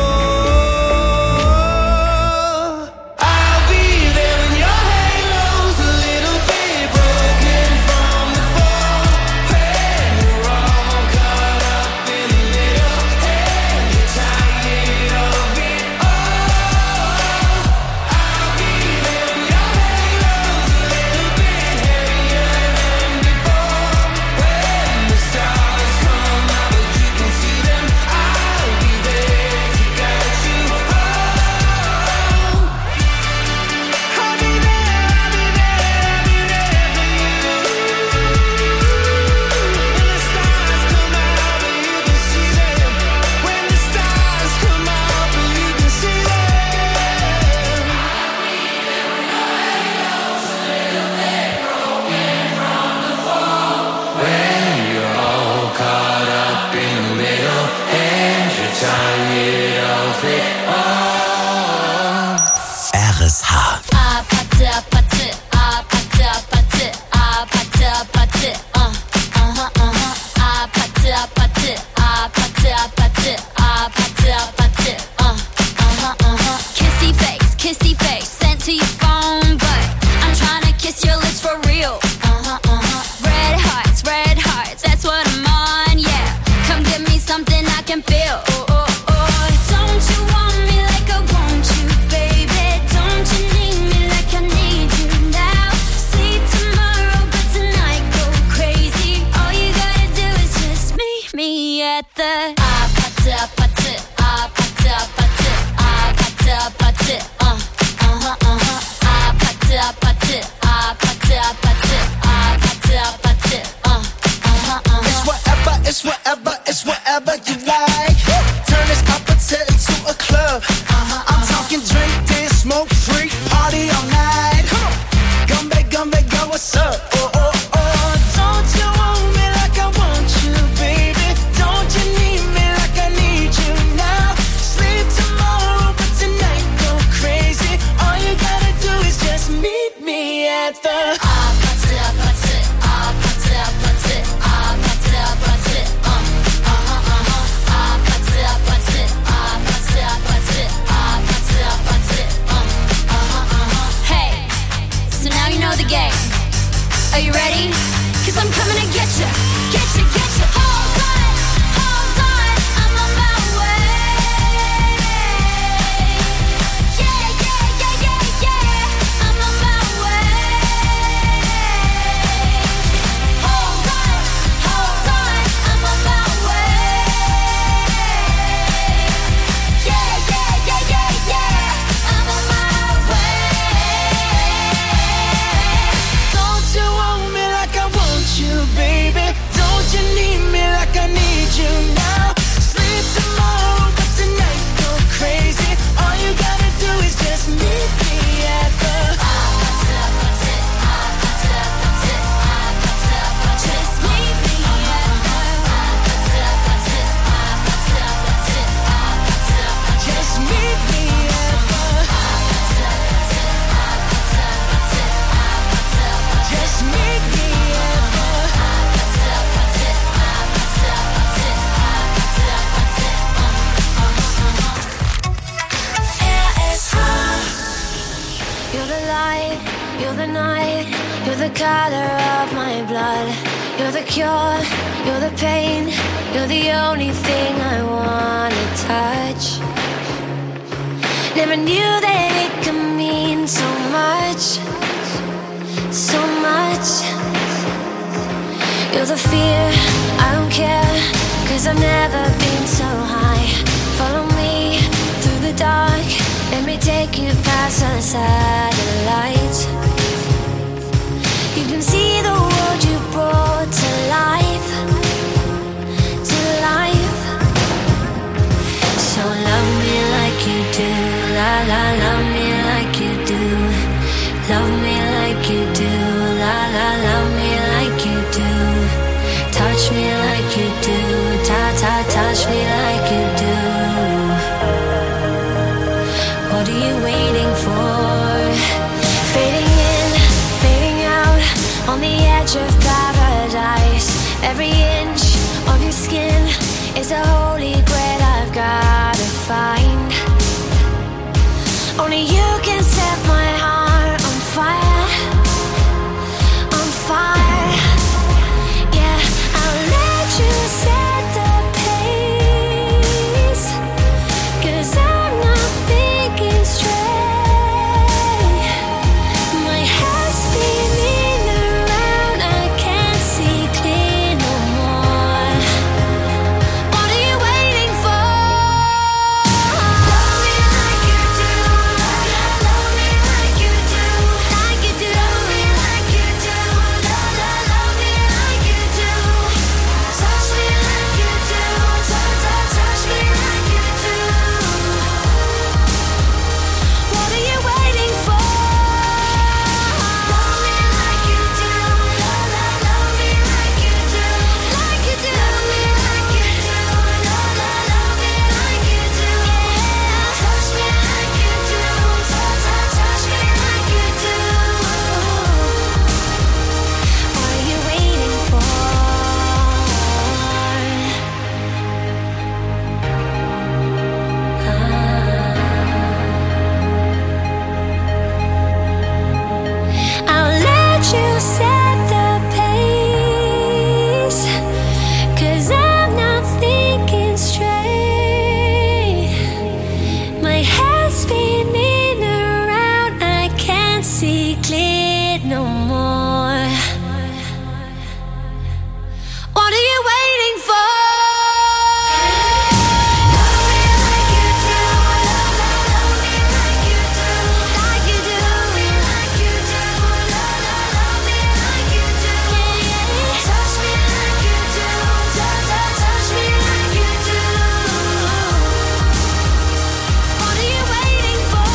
I'll be there when your halo's a little bit broken from the fall, when you're all caught up in the middle and you're tired of it all. I'll be there when your halo's a little bit heavier than before, when the stars come out but you can see them. I'll be there to guide you home. I'll be there, I'll be there, I'll be there for you. When the stars come out but you can see them. When the stars come out but you can see them. When you're all caught up in the middle and you're tired of it all. R S H. Kissy face, kissy face, sent to your phone, but I'm trying to kiss your lips for real. Red hearts, red hearts, that's what I'm on, yeah. Come give me something I can feel. Oh, oh, oh. Don't you want me like I want you, baby? Don't you need me like I need you now? Sleep tomorrow, but tonight go crazy. All you gotta do is just meet me at the ah pata pata ah pata pata ah pata pata uh uh huh uh huh ah pata pata ah pata pata ah pata pata uh uh huh uh It's huh. whatever, it's whatever, it's whatever you like. Turn this appetite into a club. I'm talking drink, dance, smoke, freak, party all night. Come on, Gumbe, Gumbe, go, what's up? Oh, oh, oh. Don't you want me like I want you, baby? Don't you need me like I need you now? Sleep tomorrow, but tonight go crazy. All you gotta do is just meet me night, you're the color of my blood. You're the cure, you're the pain, you're the only thing I wanna touch. Never knew that it could mean so much, so much. You're the fear, I don't care, cause I've never been so high. Follow me through the dark, let me take you past the satellites. You can see the world you brought to life, to life. So love me like you do, la la, love me like you do. Love me like you do, la la, love me like you do. Touch me like you do, ta ta, touch me like you do. What are you waiting for? Fading in, fading out, on the edge of paradise. Every inch of your skin is a holy grail I've gotta find. Only you can set my heart on fire, on fire. Yeah, I'll let you set the pace, cause I'm not thinking straight. My head's spinning around, I can't see clear no more. What are you waiting for? Love me like you do, love, love, love me like you do, like you do. Love me like you do, love, love, love me like you do. Touch me like you do, touch, touch, touch me like you do. What are you waiting for? Love me like you do, love, love, love me like you do, like you do. Love me like you do, love, love, love me like you do. Touch me like you do, touch, touch, touch me like you do. What are you waiting for? I'll let you set the pace, cause I'm not thinking straight. My head's spinning around, I can't see clear no more. What are you waiting for? Love me like you do, love, love, love me like you do, like you do. Love me like you do, love, love, love me like you do. Touch me like you do, touch, touch, touch me like you do. What are you waiting for?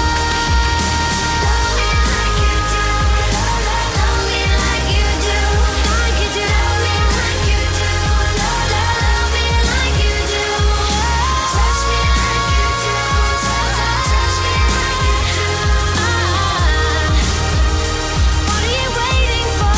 Love me like you do, love, love, love me like you do, like you do. Love me like you do, love, love, love me like you do. Touch me like you do, touch, touch, touch me like you do. What are you waiting for?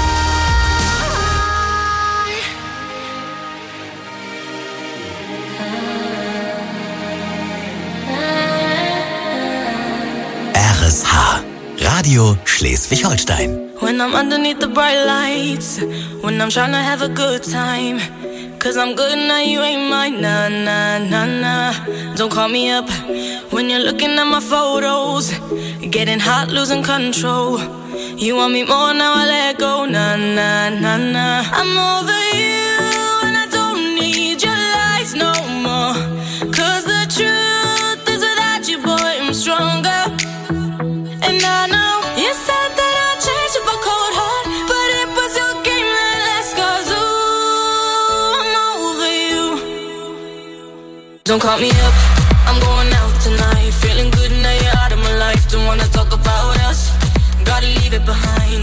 R S H, Radio Schleswig-Holstein. When I'm underneath the bright lights, when I'm trying to have a good time, cause I'm good now, you ain't mine, nah, nah, nah, nah. Don't call me up when you're looking at my photos, getting hot, losing control. You want me more, now I let go, nah, nah, nah, nah. I'm over you and I don't need your lies no more, cause the truth is without you, boy, I'm stronger. And I know you said that I'd change with a cold heart, but it was your game that last, cause ooh, I'm over you. Don't call me up, I'm going out tonight, feeling good now you're out of my life. Don't wanna talk about us, gotta leave it behind.